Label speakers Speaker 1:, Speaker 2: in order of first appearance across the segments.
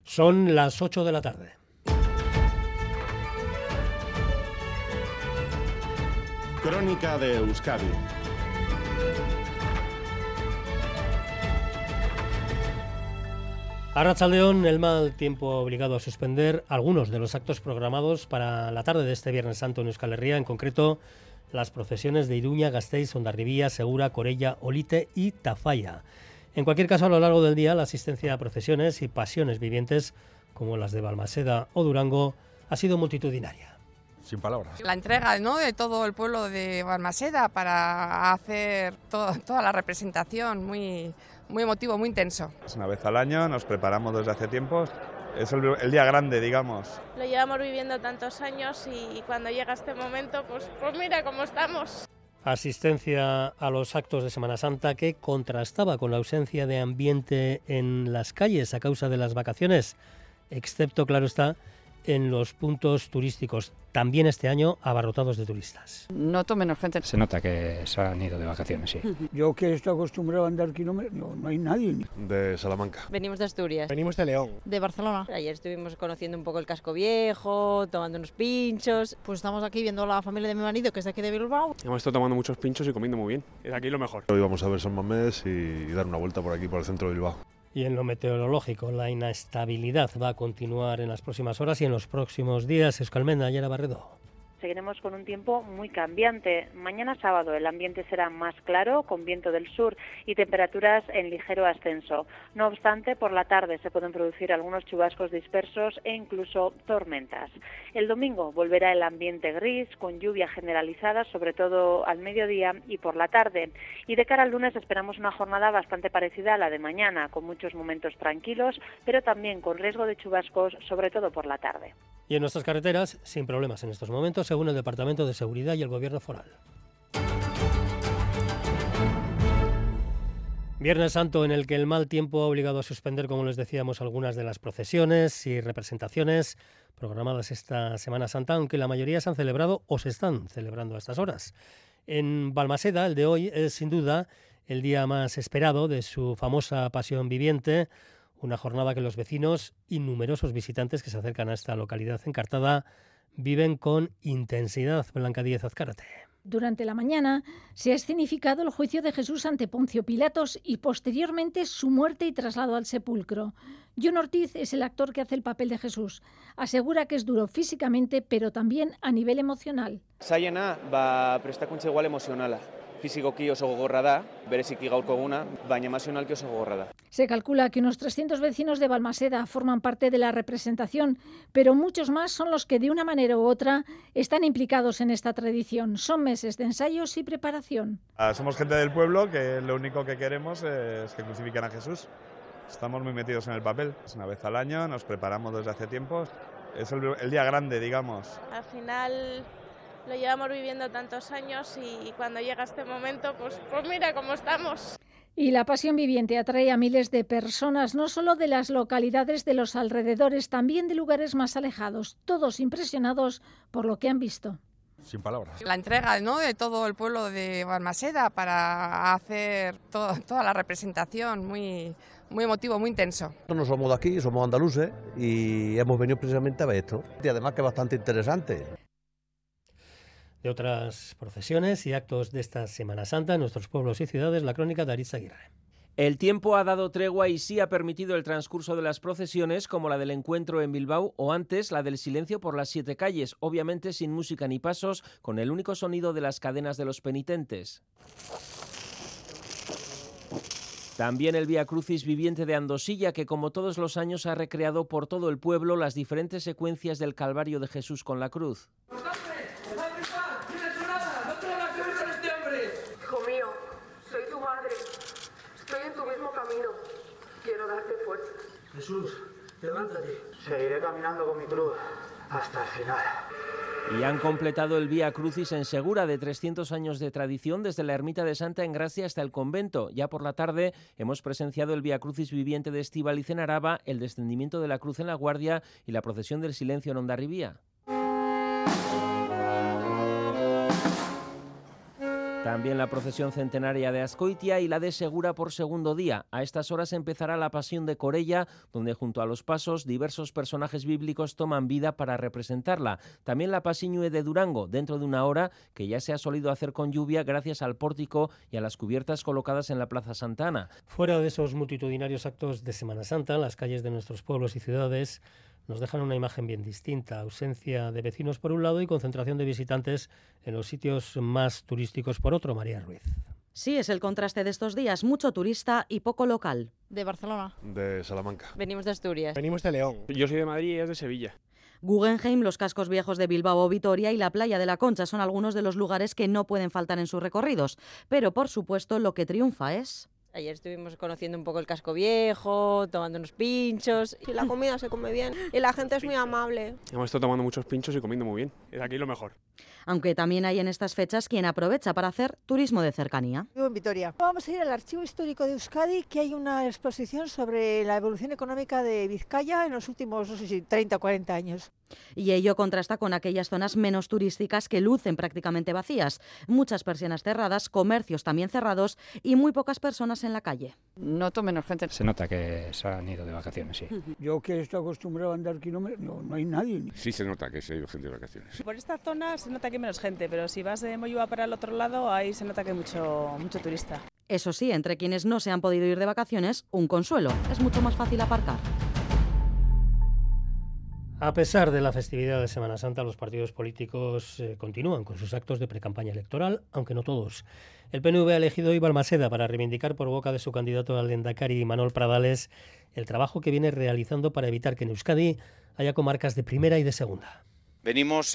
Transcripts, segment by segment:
Speaker 1: Son las 8 de la tarde.
Speaker 2: Crónica de Euskadi.
Speaker 1: Arratsaldeon, el mal tiempo ha obligado a suspender algunos de los actos programados para la tarde de este Viernes Santo en Euskal Herria, en concreto las procesiones de Iruña, Gasteiz, Hondarribia, Segura, Corella, Olite y Tafalla. En cualquier caso, a lo largo del día, la asistencia a procesiones y pasiones vivientes, como las de Balmaseda o Durango, ha sido multitudinaria.
Speaker 3: Sin palabras.
Speaker 4: La entrega, ¿no?, de todo el pueblo de Balmaseda para hacer toda la representación, muy emotivo, muy intenso.
Speaker 5: Es una vez al año, nos preparamos desde hace tiempo, es el día grande, digamos.
Speaker 6: Lo llevamos viviendo tantos años y cuando llega este momento, pues mira cómo estamos.
Speaker 1: Asistencia a los actos de Semana Santa que contrastaba con la ausencia de ambiente en las calles a causa de las vacaciones, excepto, claro está, en los puntos turísticos, también este año abarrotados de turistas.
Speaker 7: Noto menos gente.
Speaker 8: Se nota que se han ido de vacaciones, sí.
Speaker 9: Yo que estoy acostumbrado a andar kilómetros, no hay nadie.
Speaker 5: De Salamanca.
Speaker 10: Venimos de Asturias.
Speaker 3: Venimos de León.
Speaker 10: De Barcelona. Ayer estuvimos conociendo un poco el casco viejo, tomando unos pinchos.
Speaker 11: Pues estamos aquí viendo a la familia de mi marido, que es de aquí de Bilbao.
Speaker 12: Hemos estado tomando muchos pinchos y comiendo muy bien. Es aquí lo mejor.
Speaker 13: Hoy vamos a ver San Mamés y dar una vuelta por aquí, por el centro de Bilbao.
Speaker 1: Y en lo meteorológico, la inestabilidad va a continuar en las próximas horas y en los próximos días. Euskalmena, Yara Barredo.
Speaker 14: Seguiremos con un tiempo muy cambiante. Mañana sábado el ambiente será más claro, con viento del sur y temperaturas en ligero ascenso. No obstante, por la tarde se pueden producir algunos chubascos dispersos e incluso tormentas. El domingo volverá el ambiente gris, con lluvia generalizada, sobre todo al mediodía y por la tarde. Y de cara al lunes esperamos una jornada bastante parecida a la de mañana, con muchos momentos tranquilos, pero también con riesgo de chubascos, sobre todo por la tarde.
Speaker 1: Y en nuestras carreteras, sin problemas en estos momentos, según el Departamento de Seguridad y el Gobierno Foral. Viernes Santo, en el que el mal tiempo ha obligado a suspender, como les decíamos, algunas de las procesiones y representaciones programadas esta Semana Santa, aunque la mayoría se han celebrado o se están celebrando a estas horas. En Balmaseda, el de hoy es sin duda el día más esperado de su famosa pasión viviente, una jornada que los vecinos y numerosos visitantes que se acercan a esta localidad encartada viven con intensidad. Blanca Díez Azcárate.
Speaker 15: Durante la mañana se ha escenificado el juicio de Jesús ante Poncio Pilatos y posteriormente su muerte y traslado al sepulcro. Jon Ortiz es el actor que hace el papel de Jesús. Asegura que es duro físicamente, pero también a nivel emocional.
Speaker 16: Zailena, prestakuntza igual emozionala. Fisikoki oso gogorra da, bereziki gaurko eguna, baina emozionalki oso gogorra da.
Speaker 15: Se calcula que unos 300 vecinos de Balmaseda forman parte de la representación, pero muchos más son los que de una manera u otra están implicados en esta tradición. Son meses de ensayos y preparación.
Speaker 5: Somos gente del pueblo que lo único que queremos es que crucifiquen a Jesús. Estamos muy metidos en el papel. Es una vez al año, nos preparamos desde hace tiempo. Es el día grande, digamos.
Speaker 6: Al final lo llevamos viviendo tantos años y cuando llega este momento, pues mira cómo estamos.
Speaker 15: Y la pasión viviente atrae a miles de personas, no solo de las localidades de los alrededores, también de lugares más alejados, todos impresionados por lo que han visto.
Speaker 3: Sin palabras.
Speaker 4: La entrega, ¿no?, de todo el pueblo de Balmaseda para hacer toda la representación, muy emotivo, muy intenso.
Speaker 17: No somos de aquí, somos andaluces y hemos venido precisamente a ver esto. Y además que es bastante interesante.
Speaker 1: De otras procesiones y actos de esta Semana Santa en nuestros pueblos y ciudades, la crónica de Aritz Aguirre.
Speaker 18: El tiempo ha dado tregua y sí ha permitido el transcurso de las procesiones, como la del encuentro en Bilbao o antes la del silencio por las 7 calles, obviamente sin música ni pasos, con el único sonido de las cadenas de los penitentes. También el Vía Crucis viviente de Andosilla, que como todos los años ha recreado por todo el pueblo las diferentes secuencias del Calvario de Jesús con la cruz.
Speaker 19: Hijo mío, soy tu madre. Estoy en tu mismo camino. Quiero darte fuerza.
Speaker 20: Jesús, levántate.
Speaker 21: Seguiré caminando con mi cruz hasta el final.
Speaker 18: Y han completado el Vía Crucis en Segura, de 300 años de tradición, desde la ermita de Santa Engracia hasta el convento. Ya por la tarde hemos presenciado el Vía Crucis viviente de Estíbaliz en Araba, el descendimiento de la cruz en La Guardia y la procesión del silencio en Hondarribia. También la procesión centenaria de Azcoitia y la de Segura por segundo día. A estas horas empezará la Pasión de Corella, donde junto a los pasos diversos personajes bíblicos toman vida para representarla. También la Pasiñue de Durango, dentro de una hora, que ya se ha solido hacer con lluvia gracias al pórtico y a las cubiertas colocadas en la Plaza Santa Ana.
Speaker 1: Fuera de esos multitudinarios actos de Semana Santa, las calles de nuestros pueblos y ciudades nos dejan una imagen bien distinta. Ausencia de vecinos por un lado y concentración de visitantes en los sitios más turísticos por otro. María Ruiz.
Speaker 7: Sí, es el contraste de estos días, mucho turista y poco local.
Speaker 11: De Barcelona.
Speaker 13: De Salamanca.
Speaker 10: Venimos de Asturias.
Speaker 12: Venimos de León. Yo soy de Madrid y ella es de Sevilla.
Speaker 7: Guggenheim, los cascos viejos de Bilbao o Vitoria y la playa de la Concha son algunos de los lugares que no pueden faltar en sus recorridos. Pero, por supuesto, lo que triunfa es...
Speaker 10: Ayer estuvimos conociendo un poco el casco viejo, tomando unos pinchos.
Speaker 22: Y la comida se come bien y la gente es muy amable.
Speaker 12: Hemos estado tomando muchos pinchos y comiendo muy bien. Es aquí lo mejor.
Speaker 7: Aunque también hay en estas fechas quien aprovecha para hacer turismo de cercanía.
Speaker 23: Vivo en Vitoria. Vamos a ir al Archivo Histórico de Euskadi, que hay una exposición sobre la evolución económica de Vizcaya en los últimos, no sé si 30 o 40 años.
Speaker 7: Y ello contrasta con aquellas zonas menos turísticas que lucen prácticamente vacías. Muchas persianas cerradas, comercios también cerrados y muy pocas personas en la calle.
Speaker 10: Noto menos gente.
Speaker 8: Se nota que se han ido de vacaciones, sí.
Speaker 9: Yo que estoy acostumbrado a andar kilómetros, no hay nadie.
Speaker 3: Sí se nota que se ha ido gente de vacaciones.
Speaker 24: Por esta zona se nota que hay menos gente, pero si vas de Moyúa para el otro lado, ahí se nota que hay mucho turista.
Speaker 7: Eso sí, entre quienes no se han podido ir de vacaciones, un consuelo. Es mucho más fácil aparcar.
Speaker 1: A pesar de la festividad de Semana Santa, los partidos políticos continúan con sus actos de precampaña electoral, aunque no todos. El PNV ha elegido hoy Balmaseda para reivindicar por boca de su candidato al Lehendakari, Manuel Pradales, el trabajo que viene realizando para evitar que en Euskadi haya comarcas de primera y de segunda.
Speaker 25: Venimos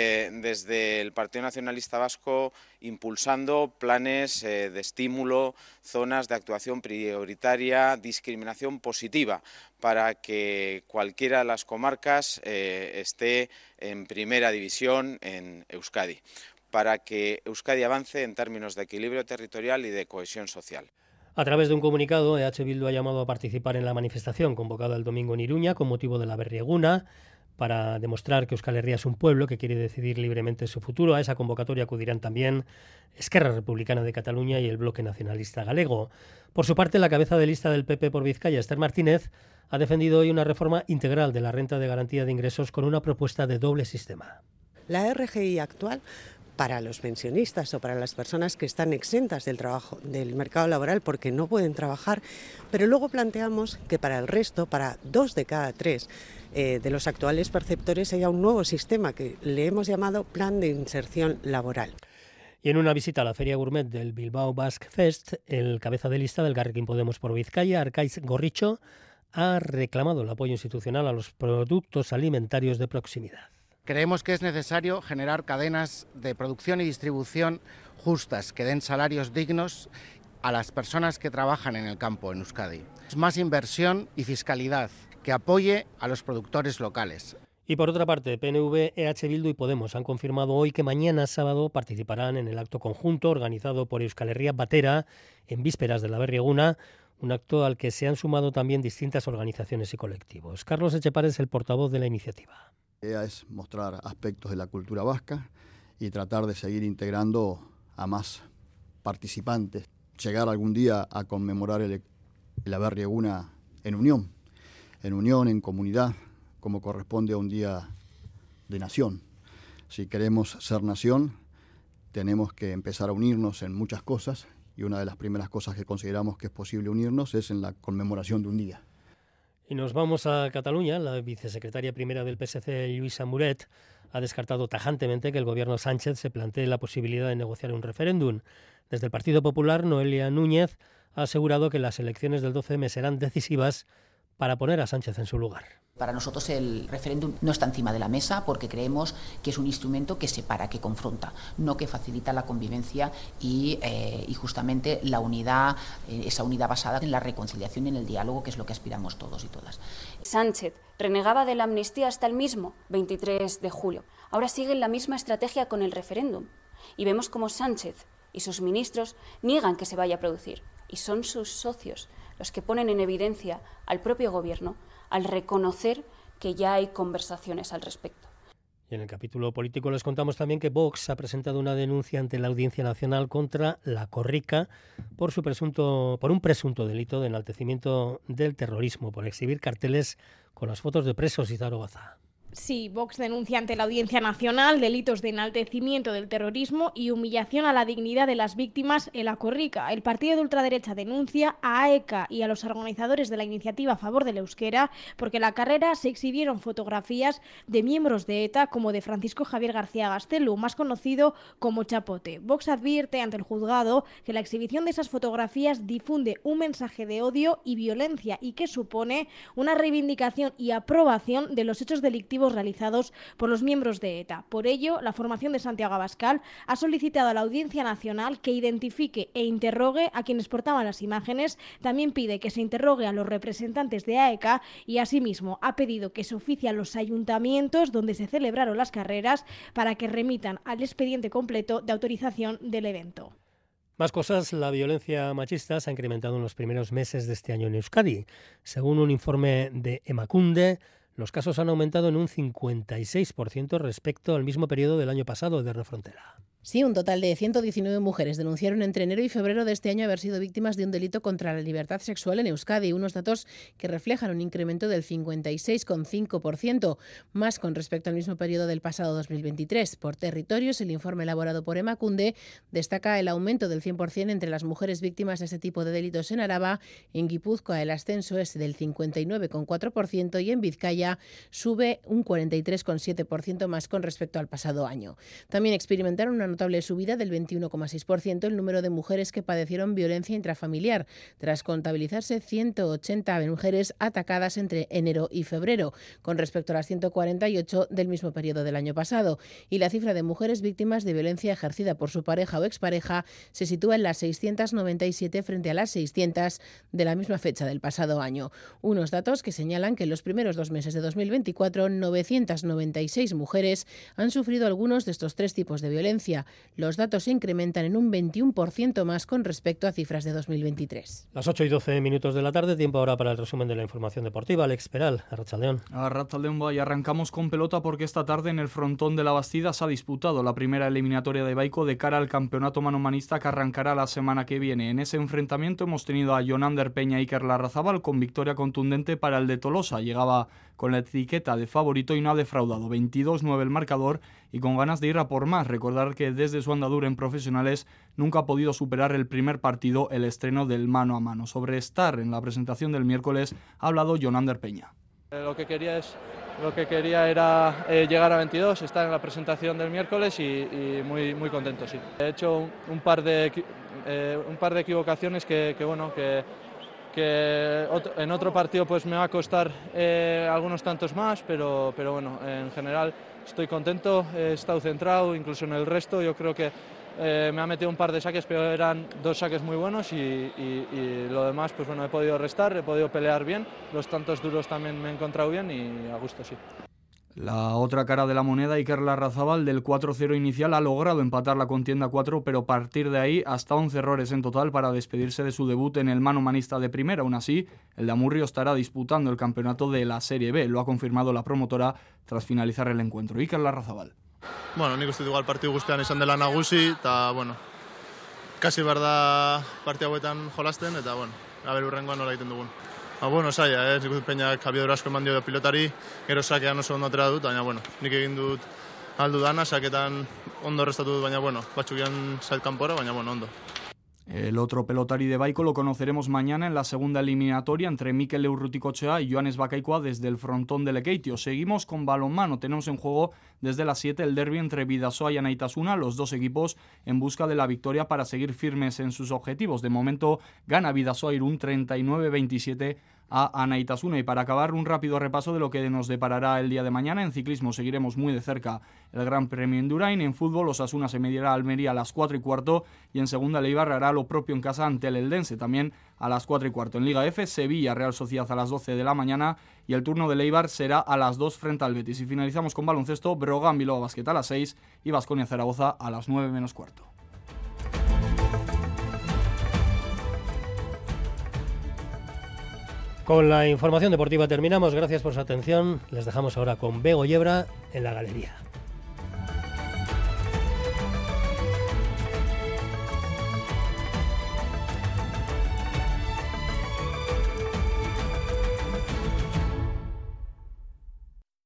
Speaker 25: desde el Partido Nacionalista Vasco impulsando planes de estímulo, zonas de actuación prioritaria, discriminación positiva, para que cualquiera de las comarcas esté en primera división en Euskadi, para que Euskadi avance en términos de equilibrio territorial y de cohesión social.
Speaker 1: A través de un comunicado, EH Bildu ha llamado a participar en la manifestación convocada el domingo en Iruña con motivo de la Berrieguna, para demostrar que Euskal Herria es un pueblo que quiere decidir libremente su futuro. A esa convocatoria acudirán también Esquerra Republicana de Cataluña y el Bloque Nacionalista Galego. Por su parte, la cabeza de lista del PP por Vizcaya, Esther Martínez, ha defendido hoy una reforma integral de la renta de garantía de ingresos con una propuesta de doble sistema.
Speaker 26: La RGI actual, para los pensionistas o para las personas que están exentas del trabajo, del mercado laboral porque no pueden trabajar, pero luego planteamos que para el resto, para 2 de cada 3 de los actuales perceptores, haya un nuevo sistema que le hemos llamado Plan de Inserción Laboral.
Speaker 1: Y en una visita a la Feria Gourmet del Bilbao Basque Fest, el cabeza de lista del Elkarrekin Podemos por Vizcaya, Arkaitz Gorricho, ha reclamado el apoyo institucional a los productos alimentarios de proximidad.
Speaker 27: Creemos que es necesario generar cadenas de producción y distribución justas, que den salarios dignos a las personas que trabajan en el campo en Euskadi. Más inversión y fiscalidad que apoye a los productores locales.
Speaker 1: Y por otra parte, PNV, EH Bildu y Podemos han confirmado hoy que mañana sábado participarán en el acto conjunto organizado por Euskal Herria Batera en vísperas de la Berrieguna, un acto al que se han sumado también distintas organizaciones y colectivos. Carlos Etxepare es el portavoz de la iniciativa.
Speaker 28: La idea es mostrar aspectos de la cultura vasca y tratar de seguir integrando a más participantes. Llegar algún día a conmemorar la Berrieguna en unión, en comunidad, como corresponde a un día de nación. Si queremos ser nación, tenemos que empezar a unirnos en muchas cosas, y una de las primeras cosas que consideramos que es posible unirnos es en la conmemoración de un día.
Speaker 1: Y nos vamos a Cataluña. La vicesecretaria primera del PSC, Lluïsa Muret, ha descartado tajantemente que el gobierno Sánchez se plantee la posibilidad de negociar un referéndum. Desde el Partido Popular, Noelia Núñez ha asegurado que las elecciones del 12M serán decisivas para poner a Sánchez en su lugar.
Speaker 29: Para nosotros el referéndum no está encima de la mesa porque creemos que es un instrumento que separa, que confronta, no que facilita la convivencia y justamente la unidad, esa unidad basada en la reconciliación y en el diálogo, que es lo que aspiramos todos y todas.
Speaker 30: Sánchez renegaba de la amnistía hasta el mismo 23 de julio. Ahora siguen la misma estrategia con el referéndum y vemos cómo Sánchez y sus ministros niegan que se vaya a producir y son sus socios los que ponen en evidencia al propio gobierno al reconocer que ya hay conversaciones al respecto.
Speaker 1: Y en el capítulo político les contamos también que Vox ha presentado una denuncia ante la Audiencia Nacional contra la Corrica por un presunto delito de enaltecimiento del terrorismo, por exhibir carteles con las fotos de presos. Izaro Baza.
Speaker 2: Sí, Vox denuncia ante la Audiencia Nacional delitos de enaltecimiento del terrorismo y humillación a la dignidad de las víctimas en la Corrica. El partido de ultraderecha denuncia a AECA y a los organizadores de la iniciativa a favor del euskera porque en la carrera se exhibieron fotografías de miembros de ETA como de Francisco Javier García Gastelu, más conocido como Chapote. Vox advierte ante el juzgado que la exhibición de esas fotografías difunde un mensaje de odio y violencia y que supone una reivindicación y aprobación de los hechos delictivos realizados por los miembros de ETA. Por ello, la formación de Santiago Abascal ha solicitado a la Audiencia Nacional que identifique e interrogue a quienes portaban las imágenes. También pide que se interrogue a los representantes de AECA y asimismo ha pedido que se oficie a los ayuntamientos donde se celebraron las carreras para que remitan al expediente completo de autorización del evento.
Speaker 1: Más cosas, la violencia machista se ha incrementado en los primeros meses de este año en Euskadi. Según un informe de Emakunde, los casos han aumentado en un 56% respecto al mismo periodo del año pasado, de Frontera.
Speaker 4: Sí, un total de 119 mujeres denunciaron entre enero y febrero de este año haber sido víctimas de un delito contra la libertad sexual en Euskadi, unos datos que reflejan un incremento del 56,5%, más con respecto al mismo periodo del pasado 2023. Por territorios, el informe elaborado por Emakunde destaca el aumento del 100% entre las mujeres víctimas de este tipo de delitos en Araba. En Guipúzcoa el ascenso es del 59,4% y en Vizcaya sube un 43,7% más con respecto al pasado año. También experimentaron una notable subida del 21,6% el número de mujeres que padecieron violencia intrafamiliar, tras contabilizarse 180 mujeres atacadas entre enero y febrero, con respecto a las 148 del mismo periodo del año pasado. Y la cifra de mujeres víctimas de violencia ejercida por su pareja o expareja se sitúa en las 697 frente a las 600 de la misma fecha del pasado año. Unos datos que señalan que en los primeros 2 meses de 2024, 996 mujeres han sufrido algunos de estos 3 tipos de violencia. Los datos se incrementan en un 21% más con respecto a cifras de 2023.
Speaker 1: Las 8:12 de la tarde, tiempo ahora para el resumen de la información deportiva. Alex Peral, Arratsaldeon.
Speaker 5: Arratsaldeon, y arrancamos con pelota porque esta tarde en el frontón de la Bastida se ha disputado la primera eliminatoria de Baiko de cara al campeonato manomanista que arrancará la semana que viene. En ese enfrentamiento hemos tenido a Jonander Peña y Iker Larrazabal con victoria contundente para el de Tolosa. Llegaba con la etiqueta de favorito y no ha defraudado. 22-9 el marcador y con ganas de ir a por más. Recordar que desde su andadura en profesionales nunca ha podido superar el primer partido, el estreno del mano a mano. Sobre estar en la presentación del miércoles ha hablado Jonander Peña.
Speaker 6: Lo que quería era llegar a 22, estar en la presentación del miércoles y muy contento, sí. He hecho un par de equivocaciones que en otro partido pues me va a costar algunos tantos más, pero bueno, en general estoy contento, he estado centrado, incluso en el resto yo creo que me ha metido un par de saques, pero eran 2 saques muy buenos y lo demás pues bueno, he podido restar, he podido pelear bien, los tantos duros también me he encontrado bien y a gusto, sí.
Speaker 5: La otra cara de la moneda, Iker Larrazabal, del 4-0 inicial, ha logrado empatar la contienda 4, pero a partir de ahí hasta 11 errores en total para despedirse de su debut en el manomanista de primera. Aún así, el de Amurrio estará disputando el campeonato de la Serie B. Lo ha confirmado la promotora tras finalizar el encuentro. Iker Larrazabal.
Speaker 14: Bueno, nik uste dut igual partidu guztian izan dela nagusi, eta, bueno, kasi behar da partia hauetan jolasten, eta, bueno, aber urrengoan nola egiten dugun. Bueno, zaila, nik dut Peñak abiadura asko eman dio pilotari, gero sakean oso ondo atera dut, baina, bueno, nik egin dut aldu dana, saketan ondo restatu dut, baina, bueno, batzukian zait kanpora, baina, bueno, ondo.
Speaker 5: El otro pelotari de Baiko lo conoceremos mañana en la segunda eliminatoria entre Mikel Urrutikoetxea y Joanes Bakaikoa desde el frontón de Lekeitio. Seguimos con balonmano. Tenemos en juego desde las 7 el derbi entre Bidasoa y Anaitasuna, los dos equipos en busca de la victoria para seguir firmes en sus objetivos. De momento gana Bidasoa Irún 39-27 a Anaitasuna. Y para acabar, un rápido repaso de lo que nos deparará el día de mañana. En ciclismo seguiremos muy de cerca el Gran Premio Indurain. En fútbol, Osasuna se medirá a Almería a las 4:15 y en segunda Eibar hará lo propio en casa ante el Eldense, también a las 4:15. En Liga F, Sevilla, Real Sociedad a las 12 de la mañana y el turno de Eibar será a las 2 frente al Betis. Y finalizamos con baloncesto, Brogan Bilbao Basket a las 6 y Baskonia Zaragoza a las 9 menos cuarto.
Speaker 1: Con la información deportiva terminamos. Gracias por su atención. Les dejamos ahora con Bego Yebra en la galería.